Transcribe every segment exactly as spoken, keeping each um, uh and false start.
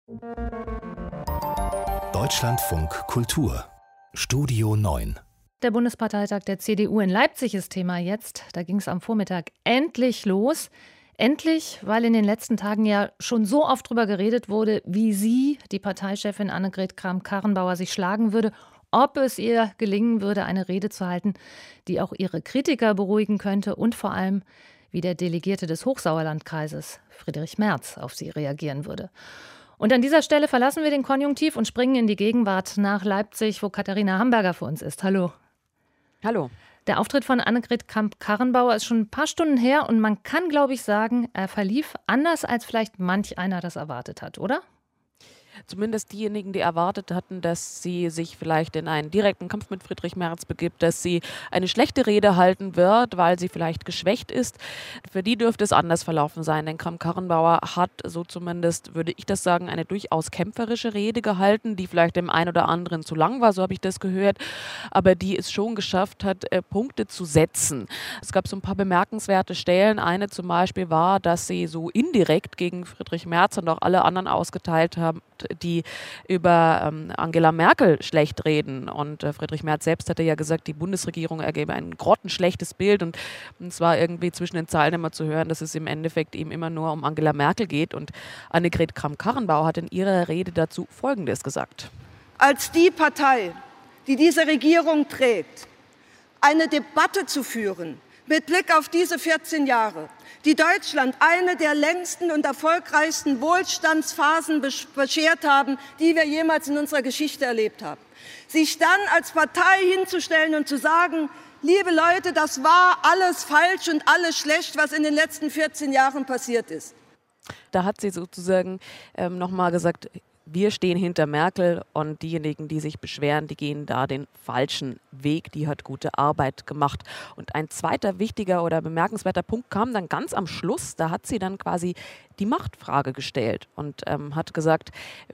Deutschlandfunk Kultur Studio neun. Der Bundesparteitag der C D U in Leipzig ist Thema jetzt. Da ging es am Vormittag endlich los. Endlich, weil in den letzten Tagen ja schon so oft darüber geredet wurde, wie sie, die Parteichefin Annegret Kramp-Karrenbauer, sich schlagen würde, ob es ihr gelingen würde, eine Rede zu halten, die auch ihre Kritiker beruhigen könnte und vor allem, wie der Delegierte des Hochsauerlandkreises, Friedrich Merz, auf sie reagieren würde. Und an dieser Stelle verlassen wir den Konjunktiv und springen in die Gegenwart nach Leipzig, wo Katharina Hamburger für uns ist. Hallo. Hallo. Der Auftritt von Annegret Kramp-Karrenbauer ist schon ein paar Stunden her und man kann, glaube ich, sagen, er verlief anders, als vielleicht manch einer das erwartet hat, oder? Zumindest diejenigen, die erwartet hatten, dass sie sich vielleicht in einen direkten Kampf mit Friedrich Merz begibt, dass sie eine schlechte Rede halten wird, weil sie vielleicht geschwächt ist. Für die dürfte es anders verlaufen sein, denn Kramp-Karrenbauer hat, so zumindest würde ich das sagen, eine durchaus kämpferische Rede gehalten, die vielleicht dem einen oder anderen zu lang war, so habe ich das gehört, aber die es schon geschafft hat, Punkte zu setzen. Es gab so ein paar bemerkenswerte Stellen. Eine zum Beispiel war, dass sie so indirekt gegen Friedrich Merz und auch alle anderen ausgeteilt haben, die über ähm, Angela Merkel schlecht reden. Und äh, Friedrich Merz selbst hatte ja gesagt, die Bundesregierung ergebe ein grottenschlechtes Bild. Und es war irgendwie zwischen den Zeilen immer zu hören, dass es im Endeffekt eben immer nur um Angela Merkel geht. Und Annegret Kramp-Karrenbauer hat in ihrer Rede dazu Folgendes gesagt. Als die Partei, die diese Regierung trägt, eine Debatte zu führen mit Blick auf diese vierzehn Jahre, die Deutschland eine der längsten und erfolgreichsten Wohlstandsphasen beschert haben, die wir jemals in unserer Geschichte erlebt haben. Sich dann als Partei hinzustellen und zu sagen, liebe Leute, das war alles falsch und alles schlecht, was in den letzten vierzehn Jahren passiert ist. Da hat sie sozusagen ähm, nochmal gesagt, wir stehen hinter Merkel und diejenigen, die sich beschweren, die gehen da den falschen Weg. Die hat gute Arbeit gemacht. Und ein zweiter wichtiger oder bemerkenswerter Punkt kam dann ganz am Schluss. Da hat sie dann quasi die Machtfrage gestellt und ähm, hat gesagt,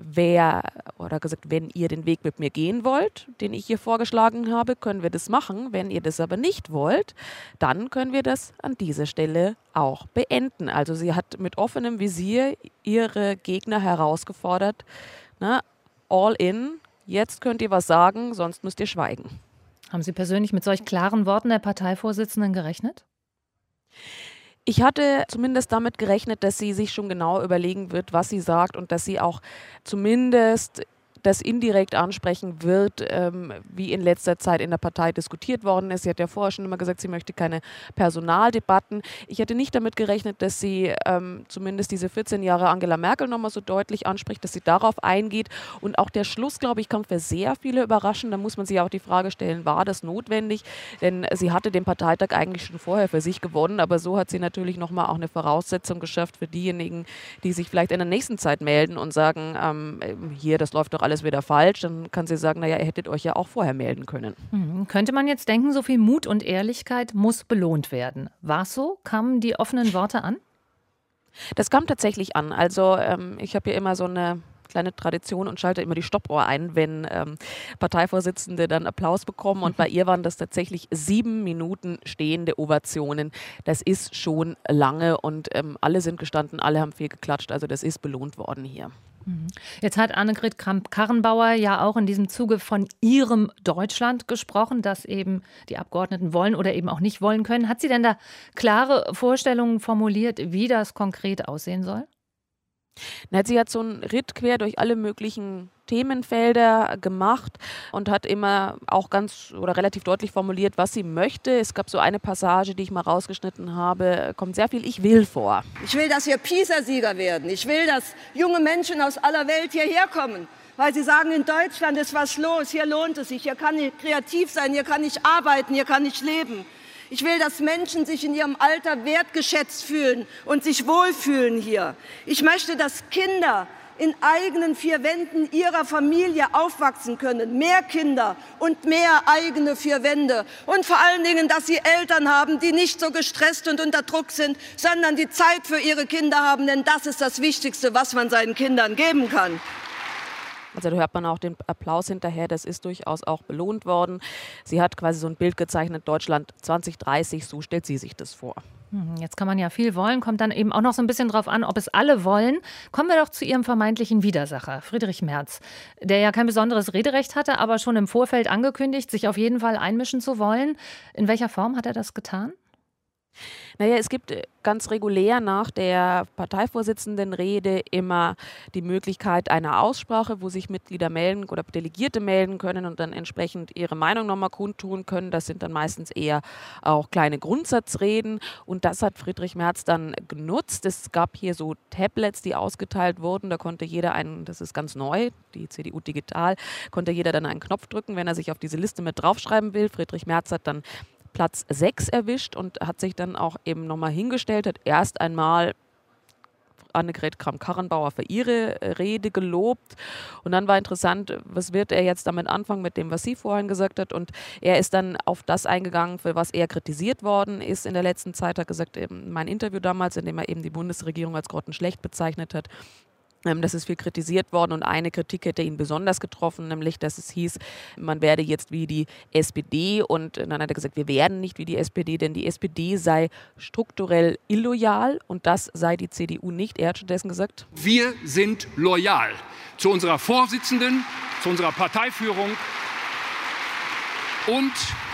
wer oder gesagt, wenn ihr den Weg mit mir gehen wollt, den ich hier vorgeschlagen habe, können wir das machen. Wenn ihr das aber nicht wollt, dann können wir das an dieser Stelle auch beenden. Also sie hat mit offenem Visier ihre Gegner herausgefordert, na, all in, jetzt könnt ihr was sagen, sonst müsst ihr schweigen. Haben Sie persönlich mit solch klaren Worten der Parteivorsitzenden gerechnet? Ich hatte zumindest damit gerechnet, dass sie sich schon genau überlegen wird, was sie sagt und dass sie auch zumindest das indirekt ansprechen wird, ähm, wie in letzter Zeit in der Partei diskutiert worden ist. Sie hat ja vorher schon immer gesagt, sie möchte keine Personaldebatten. Ich hätte nicht damit gerechnet, dass sie ähm, zumindest diese vierzehn Jahre Angela Merkel nochmal so deutlich anspricht, dass sie darauf eingeht. Und auch der Schluss, glaube ich, kann für sehr viele überraschen. Da muss man sich auch die Frage stellen, war das notwendig? Denn sie hatte den Parteitag eigentlich schon vorher für sich gewonnen, aber so hat sie natürlich nochmal auch eine Voraussetzung geschafft für diejenigen, die sich vielleicht in der nächsten Zeit melden und sagen, ähm, hier, das läuft doch alles wieder falsch, dann kann sie sagen, naja, ihr hättet euch ja auch vorher melden können. Mhm. Könnte man jetzt denken, so viel Mut und Ehrlichkeit muss belohnt werden. War es so? Kamen die offenen Worte an? Das kam tatsächlich an. Also ähm, ich habe ja immer so eine kleine Tradition und schalte immer die Stoppuhr ein, wenn ähm, Parteivorsitzende dann Applaus bekommen. Und bei ihr waren das tatsächlich sieben Minuten stehende Ovationen. Das ist schon lange und ähm, alle sind gestanden, alle haben viel geklatscht. Also das ist belohnt worden hier. Jetzt hat Annegret Kramp-Karrenbauer ja auch in diesem Zuge von ihrem Deutschland gesprochen, das eben die Abgeordneten wollen oder eben auch nicht wollen können. Hat sie denn da klare Vorstellungen formuliert, wie das konkret aussehen soll? Na, sie hat so einen Ritt quer durch alle möglichen Themenfelder gemacht und hat immer auch ganz oder relativ deutlich formuliert, was sie möchte. Es gab so eine Passage, die ich mal rausgeschnitten habe, kommt sehr viel Ich will vor. Ich will, dass wir PISA-Sieger werden. Ich will, dass junge Menschen aus aller Welt hierher kommen, weil sie sagen, in Deutschland ist was los, hier lohnt es sich, hier kann ich kreativ sein, hier kann ich arbeiten, hier kann ich leben. Ich will, dass Menschen sich in ihrem Alter wertgeschätzt fühlen und sich wohlfühlen hier. Ich möchte, dass Kinder in eigenen vier Wänden ihrer Familie aufwachsen können. Mehr Kinder und mehr eigene vier Wände. Und vor allen Dingen, dass sie Eltern haben, die nicht so gestresst und unter Druck sind, sondern die Zeit für ihre Kinder haben. Denn das ist das Wichtigste, was man seinen Kindern geben kann. Also da hört man auch den Applaus hinterher, das ist durchaus auch belohnt worden. Sie hat quasi so ein Bild gezeichnet, Deutschland zwanzig dreißig, so stellt sie sich das vor. Jetzt kann man ja viel wollen, kommt dann eben auch noch so ein bisschen drauf an, ob es alle wollen. Kommen wir doch zu Ihrem vermeintlichen Widersacher, Friedrich Merz, der ja kein besonderes Rederecht hatte, aber schon im Vorfeld angekündigt, sich auf jeden Fall einmischen zu wollen. In welcher Form hat er das getan? Naja, es gibt ganz regulär nach der Parteivorsitzendenrede immer die Möglichkeit einer Aussprache, wo sich Mitglieder melden oder Delegierte melden können und dann entsprechend ihre Meinung nochmal kundtun können. Das sind dann meistens eher auch kleine Grundsatzreden und das hat Friedrich Merz dann genutzt. Es gab hier so Tablets, die ausgeteilt wurden. Da konnte jeder einen, das ist ganz neu, die C D U digital, konnte jeder dann einen Knopf drücken, wenn er sich auf diese Liste mit draufschreiben will. Friedrich Merz hat dann Platz sechs erwischt und hat sich dann auch eben nochmal hingestellt, hat erst einmal Annegret Kramp-Karrenbauer für ihre Rede gelobt. Und dann war interessant, was wird er jetzt damit anfangen mit dem, was sie vorhin gesagt hat. Und er ist dann auf das eingegangen, für was er kritisiert worden ist in der letzten Zeit. Er hat gesagt, eben mein Interview damals, in dem er eben die Bundesregierung als grottenschlecht bezeichnet hat, das ist viel kritisiert worden und eine Kritik hätte ihn besonders getroffen, nämlich, dass es hieß, man werde jetzt wie die S P D und dann hat er gesagt, wir werden nicht wie die S P D, denn die S P D sei strukturell illoyal und das sei die C D U nicht. Er hat stattdessen gesagt, wir sind loyal zu unserer Vorsitzenden, zu unserer Parteiführung und,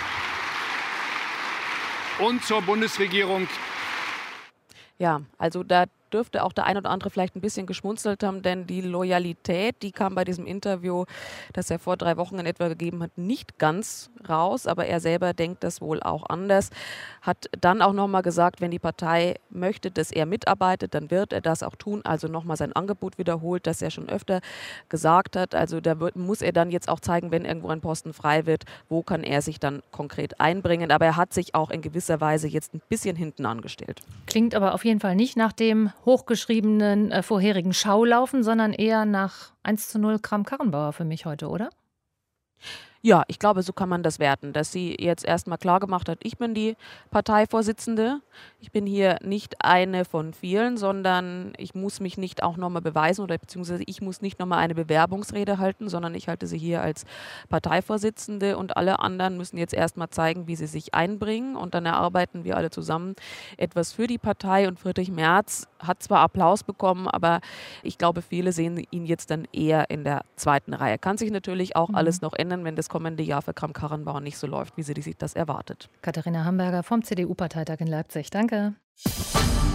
und zur Bundesregierung. Ja, also da dürfte auch der ein oder andere vielleicht ein bisschen geschmunzelt haben, denn die Loyalität, die kam bei diesem Interview, das er vor drei Wochen in etwa gegeben hat, nicht ganz raus, aber er selber denkt das wohl auch anders. Hat dann auch nochmal gesagt, wenn die Partei möchte, dass er mitarbeitet, dann wird er das auch tun, also nochmal sein Angebot wiederholt, das er schon öfter gesagt hat. Also da wird, muss er dann jetzt auch zeigen, wenn irgendwo ein Posten frei wird, wo kann er sich dann konkret einbringen. Aber er hat sich auch in gewisser Weise jetzt ein bisschen hinten angestellt. Klingt aber auf jeden Fall nicht nach dem hochgeschriebenen äh, vorherigen Schaulaufen, sondern eher nach eins zu null Kramp-Karrenbauer für mich heute, oder? Ja, ich glaube, so kann man das werten, dass sie jetzt erstmal klar gemacht hat, ich bin die Parteivorsitzende. Ich bin hier nicht eine von vielen, sondern ich muss mich nicht auch nochmal beweisen oder beziehungsweise ich muss nicht nochmal eine Bewerbungsrede halten, sondern ich halte sie hier als Parteivorsitzende und alle anderen müssen jetzt erstmal zeigen, wie sie sich einbringen und dann erarbeiten wir alle zusammen etwas für die Partei und Friedrich Merz hat zwar Applaus bekommen, aber ich glaube, viele sehen ihn jetzt dann eher in der zweiten Reihe. Kann sich natürlich auch mhm. alles noch ändern, wenn das kommende Jahr für Kramp-Karrenbauer nicht so läuft, wie sie sich das erwartet. Katharina Hamburger vom C D U-Parteitag in Leipzig. Danke.